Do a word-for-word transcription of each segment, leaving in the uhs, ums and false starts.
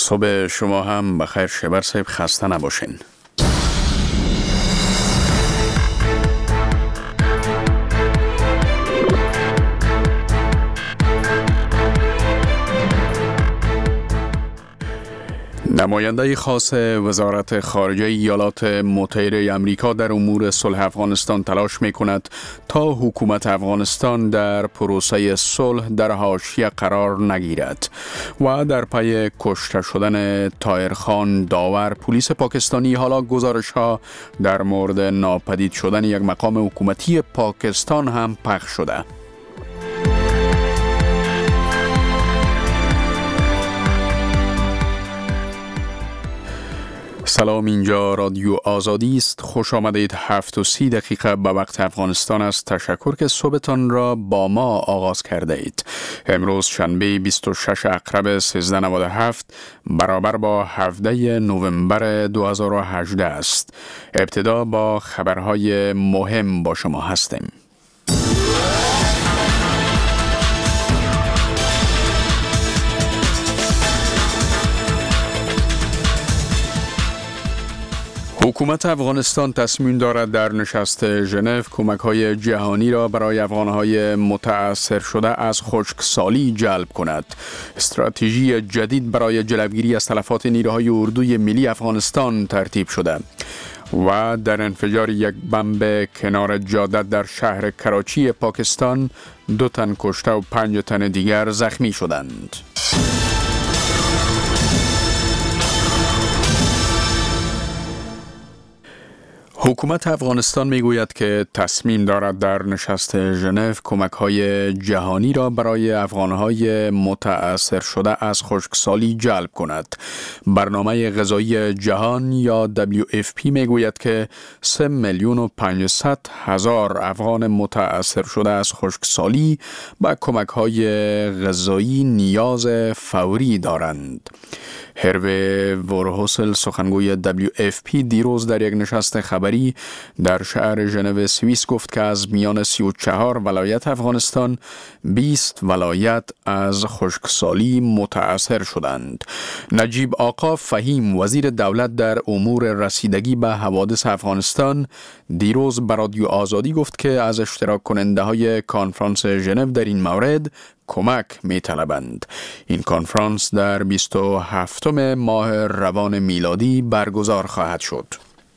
صبح شما هم بخیر. شبر صاحب خسته نباشین. نماینده خاص وزارت خارجه ایالات متحده آمریکا در امور صلح افغانستان تلاش می‌کند تا حکومت افغانستان در پروسه صلح در حاشیه قرار نگیرد و در پی کشته شدن طاهر خان داور پلیس پاکستانی حالا گزارش‌ها در مورد ناپدید شدن یک مقام حکومتی پاکستان هم پخش شده. سلام، اینجا رادیو آزادی است. خوش آمدید. هفت و سی دقیقه به وقت افغانستان است. تشکر که صبحتان را با ما آغاز کرده اید. امروز شنبه بیست و شش اکتبر سیزده نود و هفت برابر با هفدهم نوامبر دو هزار و هجده است. ابتدا با خبرهای مهم با شما هستیم. حکومت افغانستان تصمیم دارد در نشست ژنو کمک‌های جهانی را برای افغان‌های متأثر شده از خشکسالی جلب کند. استراتژی جدید برای جلوگیری از تلفات نیروهای اردوی ملی افغانستان ترتیب شده و در انفجار یک بمب کنار جاده در شهر کراچی پاکستان دو تن کشته و پنج تن دیگر زخمی شدند. حکومت افغانستان میگوید که تصمیم دارد در نشست ژنو کمک‌های جهانی را برای افغان‌های متأثر شده از خشکسالی جلب کند. برنامه غذایی جهان یا دبلیو اف پی میگوید که سه میلیون و پانصد هزار افغان متأثر شده از خشکسالی با کمک‌های غذایی نیاز فوری دارند. هروی ورهوسل سخنگوی دبلیو اف پی دیروز در یک نشست خبری در شهر ژنو سوئیس گفت که از میان سی و چهار ولایت افغانستان بیست ولایت از خشکسالی متأثر شدند. نجیب آقا فهیم وزیر دولت در امور رسیدگی به حوادث افغانستان دیروز به رادیو آزادی گفت که از اشتراک کننده های کنفرانس ژنو در این مورد کمک می طلبند. این کنفرانس در بیست و هفتم ماه روان میلادی برگزار خواهد شد.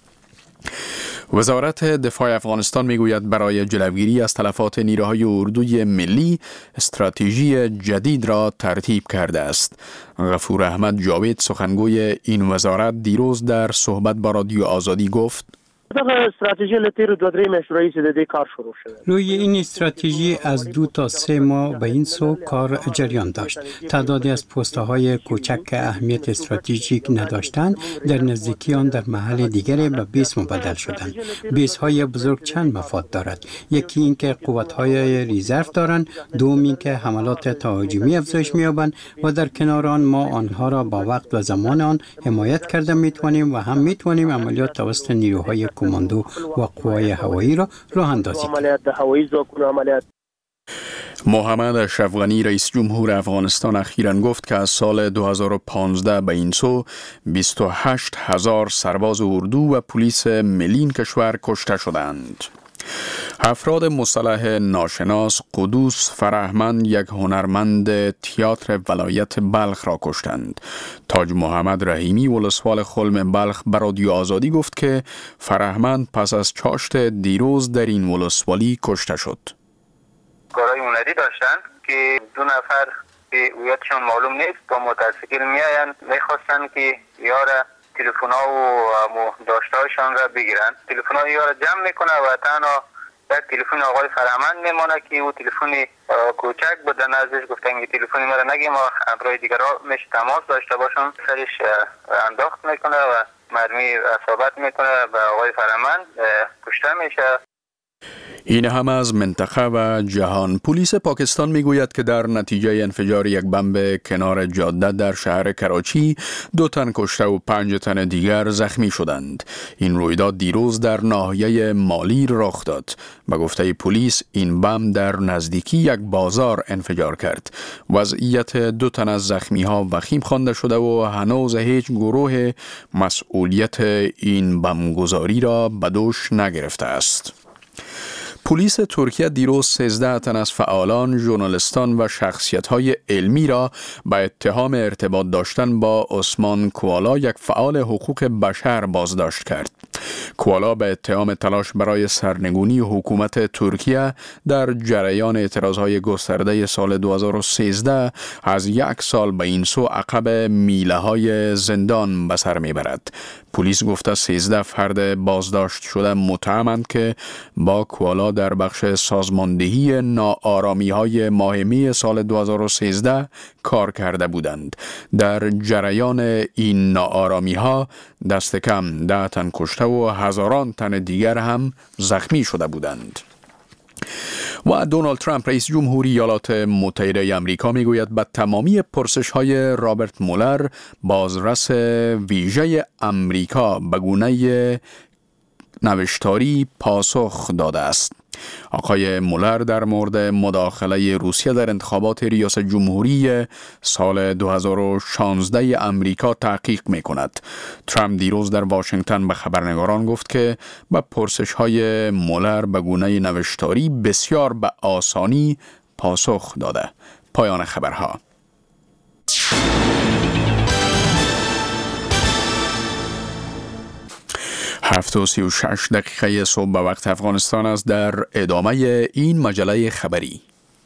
وزارت دفاع افغانستان میگوید برای جلوگیری از تلفات نیروهای اردوی ملی استراتژی جدید را ترتیب کرده است. غفور احمد جاوید سخنگوی این وزارت دیروز در صحبت با رادیو آزادی گفت دغه استراتژی لتیر دو درې میاشتې راهیسې د دې کار شروع شده. روی این استراتژی از دو تا سه ماه به این سو کار جریان داشت. تعدادی از پست‌های کوچک که اهمیت استراتژیک نداشتند در نزدیکی آن در محل دیگری به بیس مبدل شدند. بیس‌های بزرگ چند مفاد دارد. یکی این که قوت‌های ریزرو دارند، دوم این که حملات تهاجمی افزایش می‌یابند و در کنار آن ما آنها را با وقت و زمان آن حمایت کرده می‌توانیم و هم می‌توانیم عملیات توسط نیروهای کماندو و قوای هوایی را راه اندازی کنیم. محمد اشرف غنی رئیس جمهور افغانستان اخیراً گفت که از سال دو هزار و پانزده به این سو بیست و هشت هزار سرباز اردو و پلیس ملی کشور کشته شدند. افراد مسلح ناشناس قدوس فرهمند یک هنرمند تئاتر ولایت بلخ را کشتند. تاج محمد رحیمی ولسوال خلم بلخ به رادیو آزادی گفت که فرهمند پس از چاشت دیروز در این ولسوالی کشته شد. کارهای هنری داشتن که دو نفر که هویتشون معلوم نیست با موتورسیکل میآیند میخواستن که یار تلفن‌ها و داشته‌هاشان را بگیرن. تلفن‌ها یار جمع میکنه و تنها یک تلفن آقای فرهمند میمونه که او تلفن کوچک بود. نازش گفتن که تلفن ما را نگیم و همراه دیگرها میشه تماس داشته باشن. سرش انداخت میکنه و مرمی اصابت میکنه و آقای فرهمند کشته میشه. این هم از منطقه و جهان. پلیس پاکستان میگوید که در نتیجه انفجار یک بمب کنار جاده در شهر کراچی دو تن کشته و پنج تن دیگر زخمی شدند. این رویداد دیروز در ناحیه مالی رخ داد. به گفته پلیس این بمب در نزدیکی یک بازار انفجار کرد. وضعیت دو تن از زخمی ها وخیم خوانده شده و هنوز هیچ گروه مسئولیت این بمبگذاری را به دوش نگرفته است. پلیس ترکیه دیروز سیزده تن از فعالان، ژورنالیستان و شخصیت‌های علمی را به اتهام ارتباط داشتن با عثمان کوالا، یک فعال حقوق بشر، بازداشت کرد. کوالا به اتهام تلاش برای سرنگونی حکومت ترکیه در جریان اعتراضهای گسترده سال دو هزار و سیزده از یک سال به این سو عقب میله‌های زندان به سر میبرد. پلیس گفته سیزده فرد بازداشت شده متهمند که با کوالا در بخش سازماندهی ناآرامی‌های ماه می سال دو هزار و سیزده کار کرده بودند. در جریان این ناآرامی‌ها دست کم ده تن کشته و هزاران تن دیگر هم زخمی شده بودند. و دونالد ترامپ رئیس جمهوری ایالات متحده آمریکا میگوید به تمامی پرسش‌های رابرت مولر، بازرس ویژه آمریکا، به گونه نوشتاری پاسخ داده است. آقای مولر در مورد مداخله روسیه در انتخابات ریاست جمهوری سال دو هزار و شانزده امریکا تحقیق می کند. ترامپ دیروز در واشنگتن به خبرنگاران گفت که به پرسش‌های مولر به گونه نوشتاری بسیار به آسانی پاسخ داده. پایان خبرها. هفت و سی و شش دقیقه صبح به وقت افغانستان است. در ادامه این مجله خبری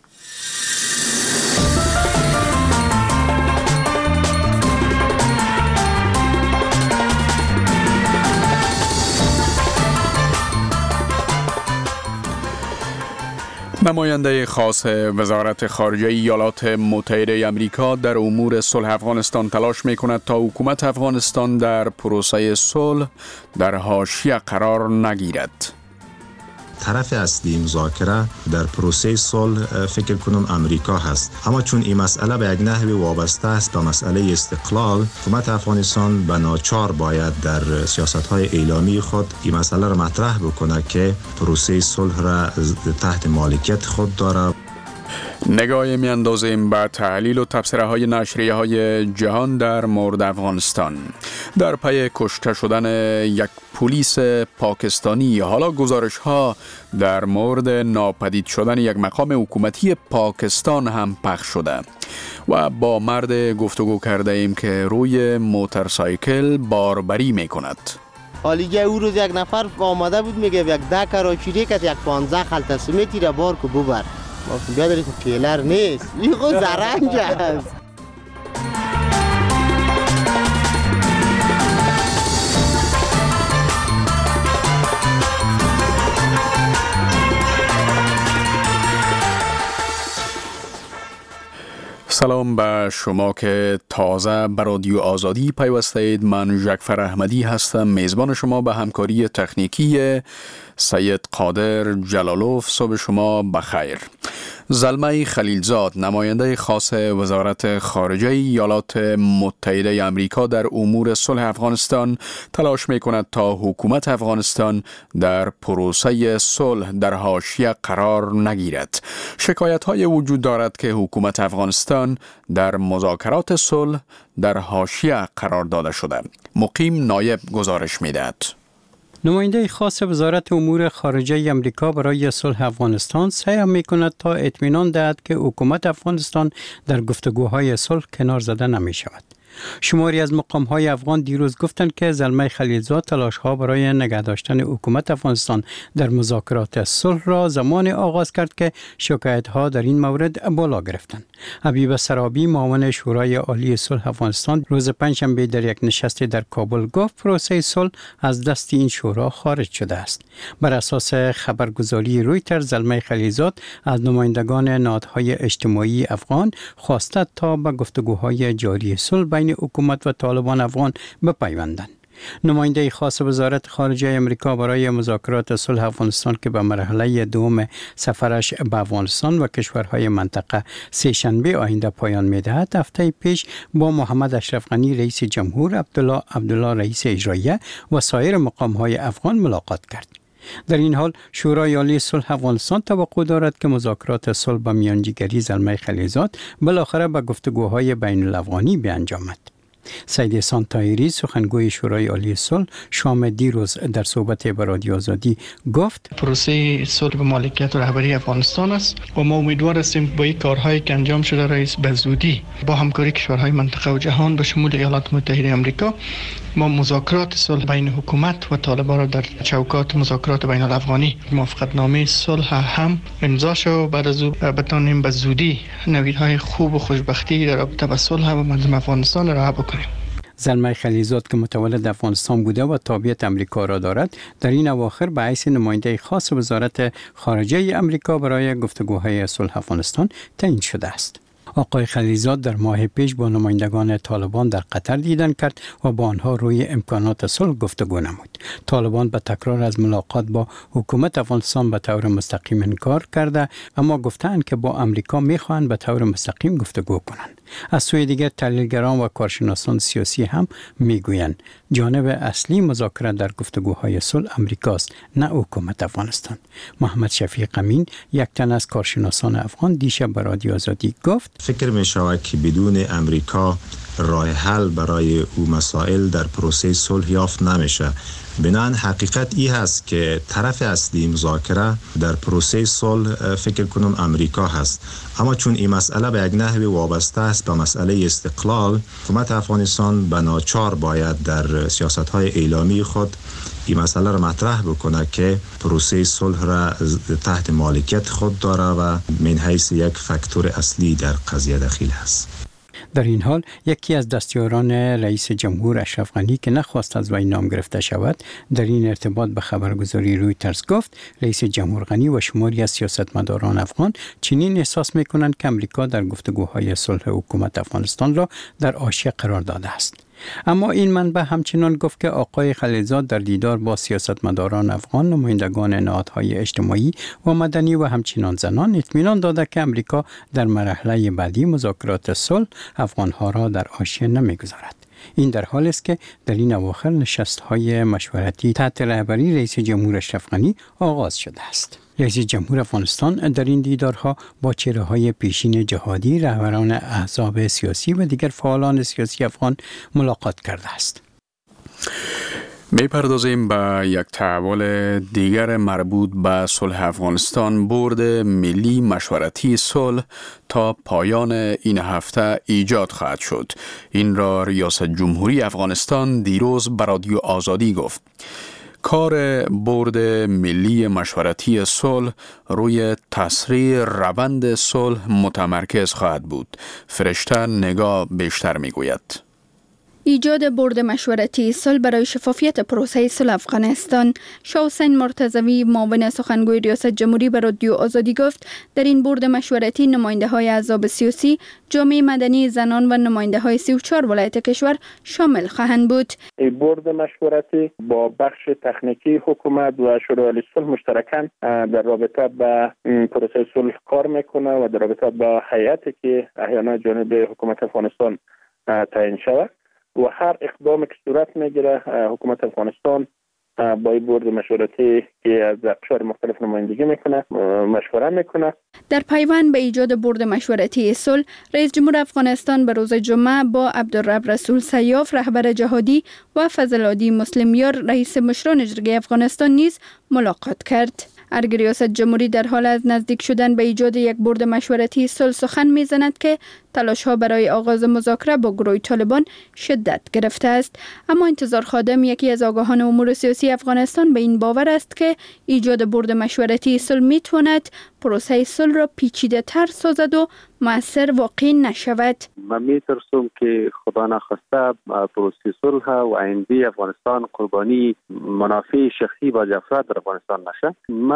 نماینده خاص وزارت خارجه ایالات متحده آمریکا در امور صلح افغانستان تلاش می‌کند تا حکومت افغانستان در پروسه صلح در حاشیه قرار نگیرد. طرف اصلی مذاکره در پروسه صلح فکر کنم امریکا هست، اما چون این مسئله به یک نحوی وابسته است به مسئله استقلال، حکومت افغانستان به ناچار باید در سیاست‌های اعلامی خود این مسئله را مطرح بکنه که پروسه صلح را تحت مالکیت خود داره. نگاهی می اندازیم به تحلیل و تبصره های نشریه های جهان در مورد افغانستان. در پی کشته شدن یک پلیس پاکستانی، حالا گزارش ها در مورد ناپدید شدن یک مقام حکومتی پاکستان هم پخش شده و با مرد گفتگو کرده ایم که روی موتورسایکل باربری می کند. حالیگه او روز یک نفر آمده بود میگه یک ده کراچی که یک پانزده خلط سمیتی را بار که ببر. ما بیادری که پیلر نیست، این خود زرنگ است. سلام به شما که تازه به رادیو آزادی پیوسته اید. من ژکفر احمدی هستم، میزبان شما به همکاری تکنیکی سید قادر جلالوف. صبح شما بخیر. زلمه خلیلزاد، نماینده خاص وزارت خارجه ایالات متحده آمریکا در امور صلح افغانستان، تلاش می‌کند تا حکومت افغانستان در پروسه صلح در حاشیه قرار نگیرد. شکایت‌های وجود دارد که حکومت افغانستان در مذاکرات صلح در حاشیه قرار داده شده. مقیم نایب گزارش می‌دهد. نماینده خاص وزارت امور خارجه آمریکا برای صلح افغانستان سعی می‌کند تا اطمینان دهد که حکومت افغانستان در گفتگوهای صلح کنار زده نمی‌شود. شماری از مقام‌های افغان دیروز گفتند که زلمه خلیلزاد تلاش‌ها برای نگه داشتن حکومت افغانستان در مذاکرات صلح را زمان آغاز کرد که شکایت‌ها در این مورد بالا گرفتند. حبیب سرابی، معاون شورای عالی صلح افغانستان، روز پنجشنبه در یک نشست در کابل گفت پروسه صلح از دست این شورا خارج شده است. بر اساس خبرگزاری رویترز، زلمه خلیلزاد از نمایندگان نهادهای اجتماعی افغان خواسته تا به گفتگوهای جاری صلح بین حکومت و طالبان افغان بپیوندند. نماینده خاص وزارت خارجه امریکا برای مذاکرات صلح افغانستان که به مرحله دوم سفرش به افغانستان و کشورهای منطقه سه‌شنبه آینده پایان می‌دهد، هفته پیش با محمد اشرف غنی رئیس جمهور، عبدالله عبدالله رئیس اجراییه و سایر مقام‌های افغان ملاقات کرد. در این حال شورای عالی صلح افغانستان توقع دارد که مذاکرات صلح با میانجیگری زلمه خلیزاد بالاخره به گفتگوهای بین الافغانی بیانجامد. سید احسان طاهری سخنگوی شورای عالی صلح شام دیروز در صحبت با رادیو آزادی گفت پروسه صلح به مالکیت و رهبری افغانستان است و ما امیدوار هستیم با این کارهایی که انجام شده رئیس به زودی با همکاری کشورهای منطقه و جهان به شمول ایالات متحده آمریکا ما مذاکرات صلح بین حکومت و طالبان را در چوکات مذاکرات بین الافغانی موافقتنامه صلح هم امضا شد و بعد از او بتانیم به زودی نویدهای خوب و خوشبختی در رابطه با صلح و منظم افغانستان را بکنیم. زلمه خلیزاد که متولد افغانستان بوده و تابعیت امریکا را دارد، در این اواخر به حیث نماینده خاص وزارت خارجه امریکا برای گفتگوهای صلح افغانستان تعیین شده است. آقای خلیزاد در ماه پیش با نمایندگان طالبان در قطر دیدن کرد و با آنها روی امکانات صلح گفتگو نمود. طالبان به تکرار از ملاقات با حکومت افغانستان به طور مستقیم انکار کرده، اما گفتند که با امریکا میخواهند به طور مستقیم گفتگو کنند. از سوی دیگر تحلیلگران و کارشناسان سیاسی هم میگویند جانب اصلی مذاکره در گفتگوهای صلح امریکاست، نه حکومت افغانستان. محمد شفیق امین، یک تن از کارشناسان افغان، دیشب به رادیو آزادی گفت فکر می شود که بدون امریکا راه حل برای او مسائل در پروسه صلح یافت نمیشه. بنابراین حقیقت ای هست که طرف اصلی مذاکره در پروسه صلح فکر کنم امریکا هست، اما چون این مسئله به یک نحوی وابسته است به مسئله استقلال، حکومت افغانستان به ناچار باید در سیاست‌های اعلامی خود این مسئله را مطرح بکنه که پروسه صلح را تحت مالکیت خود داره و من حیث یک فاکتور اصلی در قضیه دخیل است. در این حال یکی از دستیاران رئیس جمهور اشرف غنی که نخواست از وی نام گرفته شود، در این ارتباط به خبرگزاری رویترز گفت رئیس جمهور غنی و شماری از سیاستمداران افغان چنین احساس می‌کنند که امریکا در گفتگوهای صلح حکومت افغانستان را در حاشیه قرار داده است. اما این منبع همچنان گفت که آقای خلیزاد در دیدار با سیاستمداران افغان، نمایندگان نهادهای اجتماعی و مدنی و همچنان زنان اطمینان داده که امریکا در مرحله بعدی مذاکرات صلح افغانها را در حاشیه نمیگذارد. این در حالی است که در این اواخر نشست‌های مشورتی تحت رهبری رئیس جمهور اشرف غنی آغاز شده است. رئیس جمهور افغانستان در این دیدارها با چهره‌های پیشین جهادی، رهبران احزاب سیاسی و دیگر فعالان سیاسی افغان ملاقات کرده است. می‌پردازیم به یک تحول دیگر مربوط به صلح افغانستان. بورد ملی مشورتی صلح تا پایان این هفته ایجاد خواهد شد. این را ریاست جمهوری افغانستان دیروز به رادیو آزادی گفت. کار بورد ملی مشورتی صلح روی تسریع روند صلح متمرکز خواهد بود. فرشته نگاه بیشتر میگوید. ایجاد بورد مشورتی صلح برای شفافیت پروسه صلح افغانستان. شاه حسین مرتضوی معاون سخنگوی ریاست جمهوری به رادیو آزادی گفت در این بورد مشورتی نماینده های احزاب سیاسی، جامعه مدنی، زنان و نماینده های سی و چهار ولایت کشور شامل خواهند بود. این بورد مشورتی با بخش تکنیکی حکومت و شورای عالی صلح مشترکاً در رابطه با پروسه صلح کار میکنه و در رابطه با هیئتی که احیانا جانب حکومت افغانستان تعیین شود و هر اقدامی که صورت میگیره حکومت افغانستان با این بورد مشورتی که از اقشار مختلف نمایندگی میکنه مشوره میکنه. در پیوند به ایجاد بورد مشورتی صلح، رئیس جمهور افغانستان به روز جمعه با عبدالرب رسول سیاف رهبر جهادی و فضل‌العادی مسلمیار رئیس مشران جرگه افغانستان نیز ملاقات کرد. ارگ ریاست جمهوری در حال از نزدیک شدن به ایجاد یک بورد مشورتی صلح سخن میزند که تلاش‌ها برای آغاز مذاکره با گروه طالبان شدت گرفته است. اما انتظار خادم، یکی از آگاهان امور سیاسی افغانستان، به این باور است که ایجاد بورد مشورتی صلح میتواند پروسه صلح را پیچیده تر سازد و مؤثر واقع نشود. من میترسم که خدا نخواسته پروسه صلح و آینده افغانستان قربانی منافع شخصی با جفرات در افغانستان نشه. ما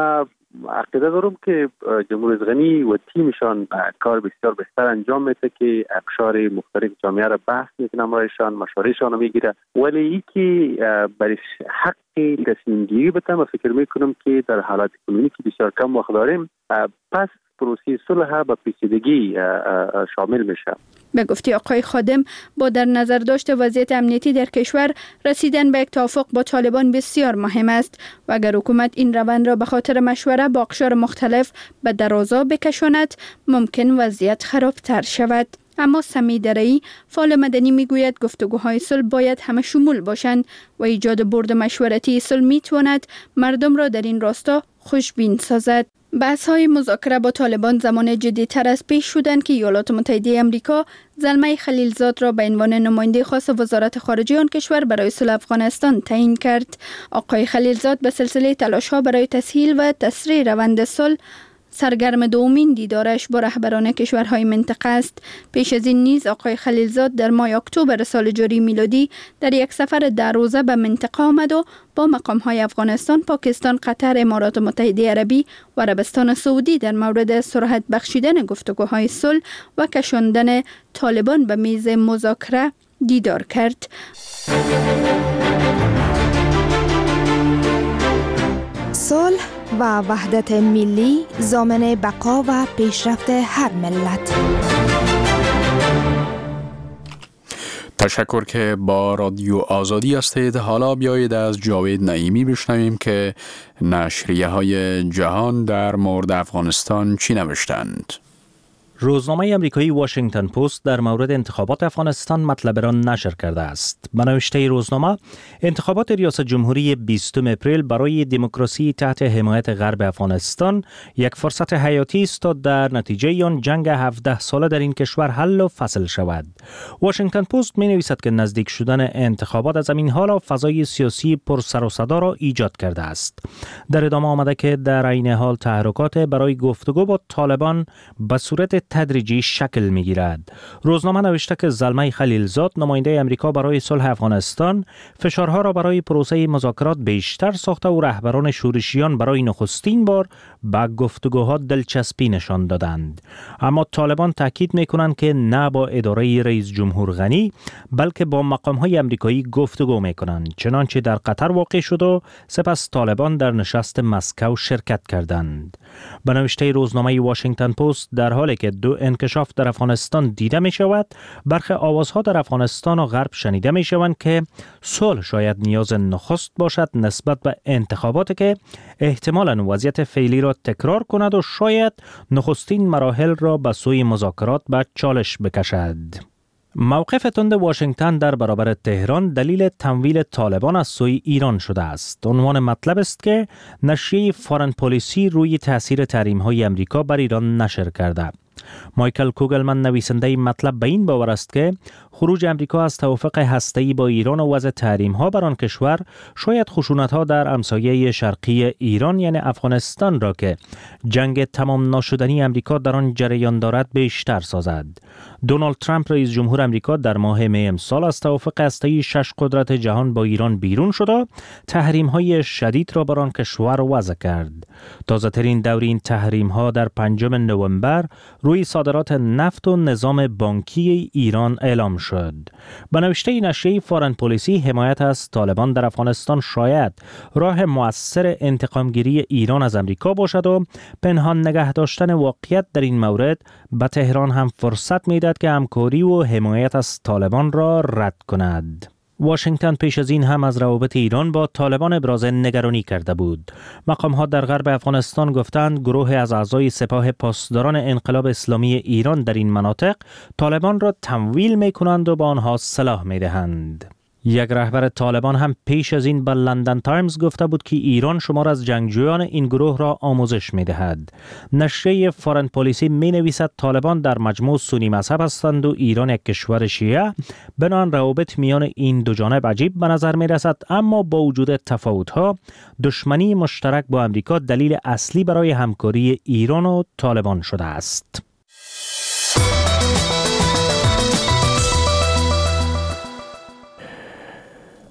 عقیده دارم که جمهوری غنی و تیمشان کار بسیار بهتر انجام میده که اقشار مختلف جامعه را بحث میکنه، امرایشان مشورهشان رو میگیره، ولی یکی برای حق تصمیم گیری بده. من فکر میکنم که در حالات اکنومیکی بسیار کم وقت داریم، پس پروسه صلح به پیچیدگی شامل میشه. به گفته آقای خادم، با در نظر داشت وضعیت امنیتی در کشور، رسیدن به یک توافق با طالبان بسیار مهم است و اگر حکومت این روند را به خاطر مشوره با اقشار مختلف به درازا بکشاند، ممکن وضعیت خرابتر شود. اما سمی درایی، فعال مدنی میگوید گفتگوهای صلح باید همه شمول باشند و ایجاد برد مشورتی صلح میتواند مردم را در این راستا خوشبین سازد. بحث های مذاکره با طالبان زمان جدی تر از پیش شدند که ایالات متحده آمریکا زلمه خلیلزاد را به عنوان نماینده خاص وزارت خارجه آن کشور برای صلح افغانستان تعیین کرد. آقای خلیلزاد به سلسله تلاش ها برای تسهیل و تسریع روند صلح سرگرم دومین دیدارش با رهبران کشورهای منطقه است. پیش از این نیز آقای خلیلزاد در ماه اکتبر سال جاری میلادی در یک سفر ده روزه به منطقه آمد و با مقامهای افغانستان، پاکستان، قطر، امارات متحده عربی و عربستان سعودی در مورد سرعت بخشیدن گفتگوهای صلح و کشاندن طالبان به میز مذاکره دیدار کرد. صلح و وحدت ملی ضامن بقا و پیشرفت هر ملت. تشکر که با رادیو آزادی هستید. حالا بیایید از جاوید نعیمی بشنویم که نشریه های جهان در مورد افغانستان چی نوشتند. روزنامه آمریکایی واشنگتن پست در مورد انتخابات افغانستان مطلب را نشر کرده است. به نوشته روزنامه، انتخابات ریاست جمهوری بیستم اپریل برای دموکراسی تحت حمایت غرب افغانستان یک فرصت حیاتی است تا در نتیجه آن جنگ هفده ساله در این کشور حل و فصل شود. واشنگتن پست می نویسد که نزدیک شدن انتخابات از این حال فضای سیاسی پر سر و صدا را ایجاد کرده است. در ادامه آمده که در عین حال تحرکات برای گفتگو با طالبان به صورت تدریجی شکل می گیرد. روزنامه نوشته که زلمه خلیلزاد، نماینده امریکا برای صلح افغانستان، فشارها را برای پروسه مذاکرات بیشتر ساخته و رهبران شورشیان برای نخستین بار به گفتگوها دلچسپی نشان دادند. اما طالبان تاکید می کنند که نه با اداره رئیس جمهور غنی بلکه با مقام‌های امریکایی گفتگو می کنند، چنانچه در قطر واقع شد و سپس طالبان در نشست مسکو شرکت کردند. به نوشته روزنامه واشنگتن پست، در حالی که دو انکشاف در افغانستان دیده می شود، برخی آوازها در افغانستان و غرب شنیده می شوند که صلح شاید نیاز نخست باشد نسبت به انتخاباتی که احتمالاً وضعیت فعلی را تکرار کند و شاید نخستین مراحل را به سوی مذاکرات به چالش بکشد. موقف تند واشنگتن در برابر تهران دلیل تمویل طالبان از سوی ایران شده است. عنوان مطلب است که نشریه فارن پالیسی روی تاثیر تحریم‌های امریکا بر ایران نشر کرده. مایکل کوگلمن نویسنده این مطلب به این باور است که خروج امریکا از توافق هسته‌ای با ایران و وضع تحریم‌ها بر آن کشور شاید خشونت‌ها در همسایه شرقی ایران یعنی افغانستان را که جنگ تمام ناشدنی امریکا در آن جریان دارد بیشتر سازد. دونالد ترامپ رئیس جمهور امریکا در ماه می امسال از توافق هسته‌ای شش قدرت جهان با ایران بیرون شد و تحریم‌های شدید را بر آن کشور وضع کرد. تازه‌ترین دور این تحریم‌ها در پنجم نوامبر روی صادرات نفت و نظام بانکی ایران اعلام شد. به نوشته نشریه فارن پالیسی، حمایت از طالبان در افغانستان شاید راه مؤثر انتقامگیری ایران از امریکا باشد و پنهان نگه داشتن واقعیت در این مورد به تهران هم فرصت میدهد که همکاری و حمایت از طالبان را رد کند. واشنگتن پیش از این هم از روابط ایران با طالبان ابراز نگرانی کرده بود. مقام‌ها در غرب افغانستان گفتند گروه از اعضای سپاه پاسداران انقلاب اسلامی ایران در این مناطق طالبان را تمویل می‌کنند و با آنها سلاح می‌دهند. یک رهبر طالبان هم پیش از این به لندن تایمز گفته بود که ایران شمار از جنگجویان این گروه را آموزش می‌دهد. نشریه فارن پالیسی می‌نویسد طالبان در مجموع سنی مذهب هستند و ایران یک کشور شیعه، بنابراین روابط میان این دو جانب عجیب به نظر می‌رسد، اما با وجود تفاوت‌ها دشمنی مشترک با امریکا دلیل اصلی برای همکاری ایران و طالبان شده است.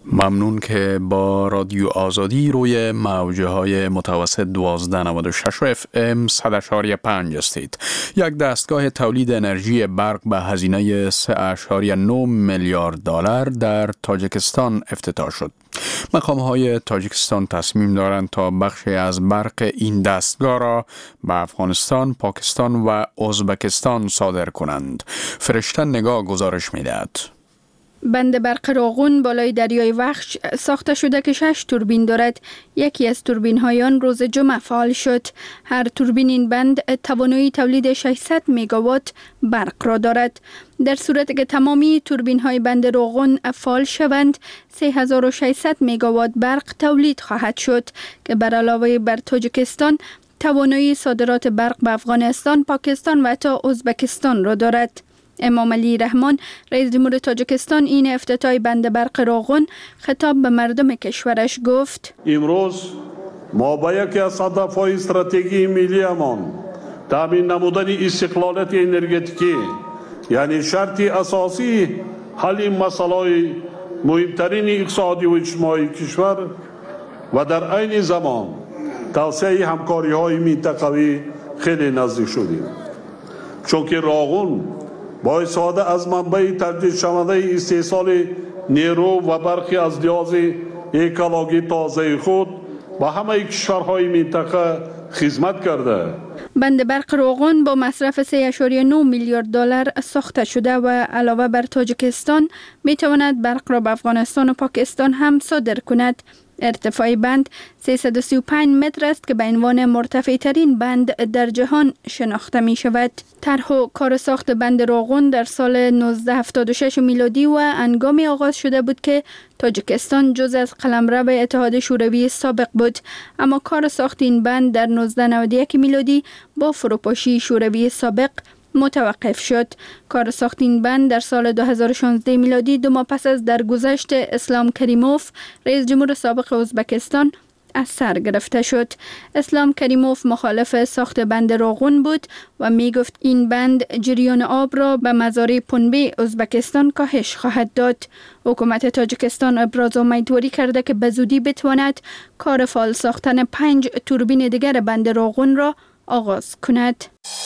ممنون که با رادیو آزادی روی موجه های متوسط دوازده نود و شش و اف ام صد و پنج هستید. یک دستگاه تولید انرژی برق به هزینه سه ممیز نه میلیارد دلار در تاجیکستان افتتاح شد. مقام های تاجیکستان تصمیم دارند تا بخشی از برق این دستگاه را به افغانستان، پاکستان و ازبکستان صادر کنند. فرشته نگاه گزارش می‌دهد. بند برق راغون بالای دریای وخش ساخته شده که شش توربین دارد. یکی از توربین های آن روز جمعه فعال شد. هر توربین این بند توانایی تولید ششصد مگاوات برق را دارد. در صورتی که تمامی توربین های بند راغون فعال شوند، سه هزار و ششصد مگاوات برق تولید خواهد شد که بر علاوه بر تاجیکستان توانایی صادرات برق به افغانستان، پاکستان و حتی ازبکستان را دارد. امام علی رحمان رئیس جمهور تاجیکستان این افتتاح بند برق راغون خطاب به مردم کشورش گفت: امروز ما با یکی از هدف‌های استراتژی ملی‌مان تامین نمودن استقلالیت انرژتیکی، یعنی شرطی اساسی حل مسائل مهمترین اقتصادی و اجتماعی کشور و در عین زمان توسعه همکاری‌های منطقه‌ای خیلی نزدیک شدیم، چون که راغون با استفاده از منبع تجدید شونده استحصال نیرو و برخی از لحاظ اکولوژی تازه خود با همه کشورهای منطقه خدمت کرده. بند برق راغون با مصرف سه ممیز نه میلیارد دلار ساخته شده و علاوه بر تاجیکستان می تواند برق را به افغانستان و پاکستان هم صادر کند. ارتفاع بند سیصد و سی و پنج متر است که به عنوان مرتفع ترین بند در جهان شناخته می شود. طرح و کار ساخت بند راغون در سال نوزده هفتاد و شش میلادی و هنگامی آغاز شده بود که تاجیکستان جز از قلمرو اتحاد شوروی سابق بود، اما کار ساخت این بند در نوزده نود و یک میلادی با فروپاشی شوروی سابق متوقف شد. کار ساخت این بند در سال دو هزار و شانزده میلادی، دو ماه پس از درگذشت اسلام کریموف رئیس جمهور سابق ازبکستان، از سر گرفته شد. اسلام کریموف مخالف ساخت بند راغون بود و می گفت این بند جریان آب را به مزارع پنبه ازبکستان کاهش خواهد داد. حکومت تاجیکستان ابراز امیدواری کرده که به زودی بتواند کار فعال ساختن پنج توربین دیگر بند راغون را آغاز کند.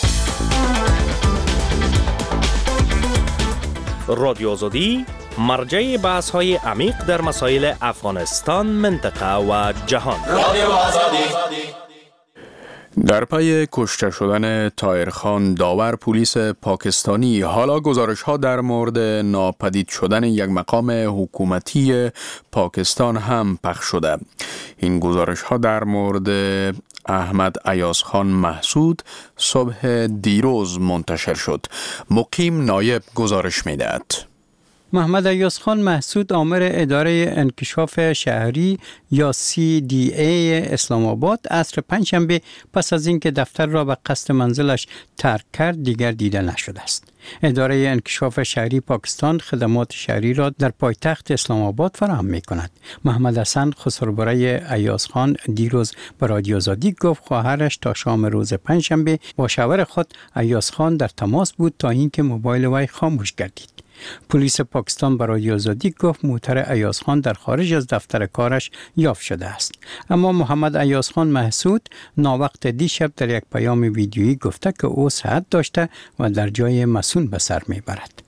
رادیو آزادی مرجع بحث های عمیق در مسائل افغانستان، منطقه و جهان. رادیو آزادی. در پی کشته شدن طاهرخان داور، پلیس پاکستانی حالا گزارش ها در مورد ناپدید شدن یک مقام حکومتی پاکستان هم پخش شده. این گزارش ها در مورد احمد ایاز خان محسود صبح دیروز منتشر شد. مقیم نایب گزارش می‌دهد. محمد ایاز خان محسود آمر اداره انکشاف شهری یا سی دی ای اسلام آباد عصر پنجشنبه پس از اینکه دفتر را به قصد منزلش ترک کرد دیگر دیده نشده است. اداره انکشاف شهری پاکستان خدمات شهری را در پایتخت اسلام آباد فراهم می کند. محمد حسن خسروبرای ایاز خان دیروز به رادیو آزادی گفت خواهرش تا شام روز پنجشنبه با شوهر خود ایاز خان در تماس بود تا اینکه موبایل وی خاموش گردید. پلیس پاکستان برای آزادی گفت موتر ایاز خان در خارج از دفتر کارش یافت شده است. اما محمد ایاز خان محسود ناوقت دیشب در یک پیام ویدیویی گفته که او صحت داشته و در جای مسون به سر میبرد.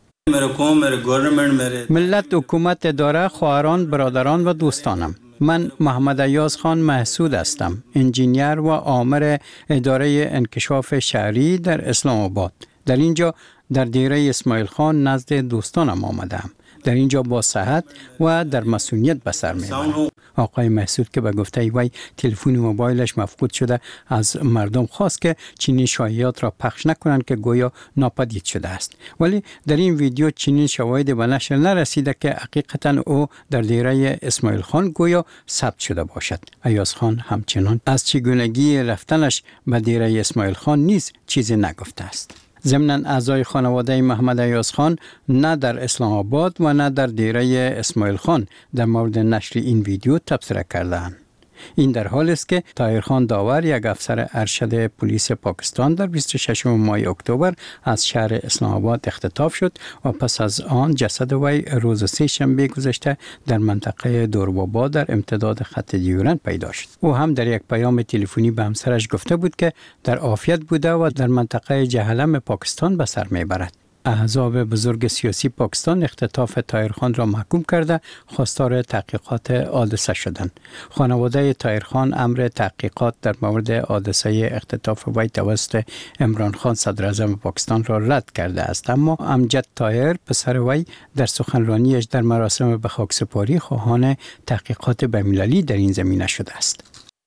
ملت، حکومت، اداره، خواهران، برادران و دوستانم، من محمد ایاز خان محسود هستم، انجینیر و آمر اداره انکشاف شهری در اسلام آباد. در اینجا در دیره اسماعیل خان نزد دوستانم آمدم. در اینجا با صحت و در مسئولیت به سر میبرم. آقای محسود که به گفته وی تلفن موبایلش مفقود شده از مردم خواست که چنین شایعات را پخش نکنند که گویا ناپدید شده است، ولی در این ویدیو چنین شواهدی به نشر نرسیده که حقیقتا او در دیره اسماعیل خان گویا ثبت شده باشد. ایاز خان همچنان از چگونگی رفتنش به دیره اسماعیل خان نیز چیزی نگفته است. ضمناً اعضای خانواده محمد ایاز خان نه در اسلام آباد و نه در دیره اسماعیل خان در مورد نشر این ویدیو تبصره کردند. این در حالی است که طاهرخان داور، یک افسر ارشد پلیس پاکستان، در بیست و ششم ماه اکتبر از شهر اسلام آباد اختطاف شد و پس از آن جسد وی روز سه شنبه گذشته در منطقه دوربابا در امتداد خط دیورند پیدا شد. او هم در یک پیام تلفنی به همسرش گفته بود که در عافیت بوده و در منطقه جهلم پاکستان به سر میبرد. احزاب بزرگ سیاسی پاکستان اختطاف طاهرخان را محکوم کرده خواستار تحقیقات حادثه شدند. خانواده طاهرخان امر تحقیقات در مورد حادثه اختطاف وی توسط عمران خان صدر اعظم پاکستان را رد کرده است، اما امجد طاهر پسر وی در سخنرانیش در مراسم به خاکسپاری خواهان تحقیقات بین‌المللی در این زمینه شده است.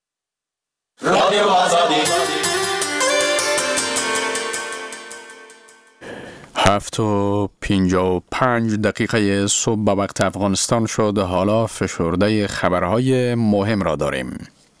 هفت و پنجاه و پنج دقیقه صبح به وقت افغانستان شد. حالا فشرده خبرهای مهم را داریم.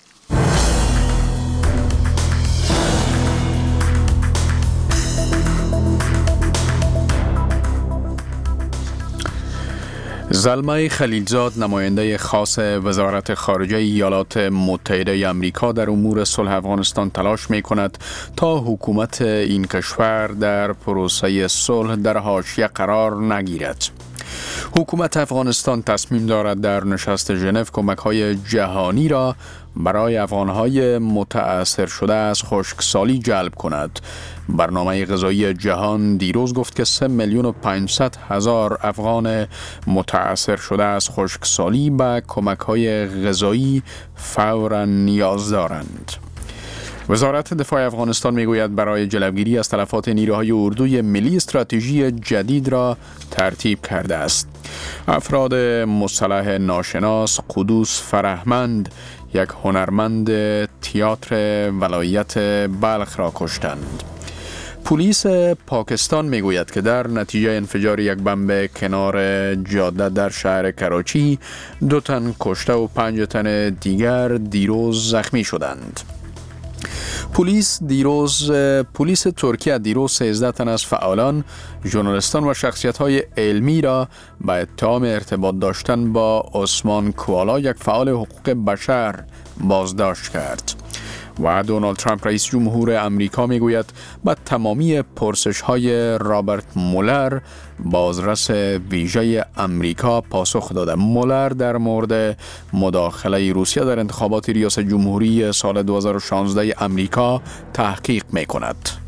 زلمه خلیلزاد، نماینده خاص وزارت خارجه ایالات متحده آمریکا در امور صلح افغانستان، تلاش می کند تا حکومت این کشور در پروسه صلح در حاشیه قرار نگیرد. حکومت افغانستان تصمیم دارد در نشست ژنو کمک‌های جهانی را برای افغان‌های متأثر شده از خشکسالی جلب کند. برنامه غذایی جهان دیروز گفت که سه میلیون و پانصد هزار افغان متأثر شده از خشکسالی به کمک‌های غذایی فوراً نیاز دارند. وزارت دفاع افغانستان میگوید برای جلوگیری از تلفات نیروهای اردوی ملی استراتژی جدید را ترتیب کرده است. افراد مسلح ناشناس قدوس فرهمند، یک هنرمند تئاتر ولایت بلخ را کشتند. پلیس پاکستان میگوید که در نتیجه انفجار یک بمب کنار جاده در شهر کراچی دو تن کشته و پنج تن دیگر دیروز زخمی شدند. پلیس دیروز پلیس ترکیه دیروز سیزده تن از فعالان، ژورنالیستان و شخصیت‌های علمی را به اتهام ارتباط داشتن با عثمان کوالا، یک فعال حقوق بشر، بازداشت کرد. و دونالد ترامپ رئیس جمهور امریکا میگوید با تمامی پرسش‌های رابرت مولر، بازرس ویژه امریکا، پاسخ داده. مولر در مورد مداخله روسیه در انتخابات ریاست جمهوری سال دو هزار و شانزده امریکا تحقیق میکند.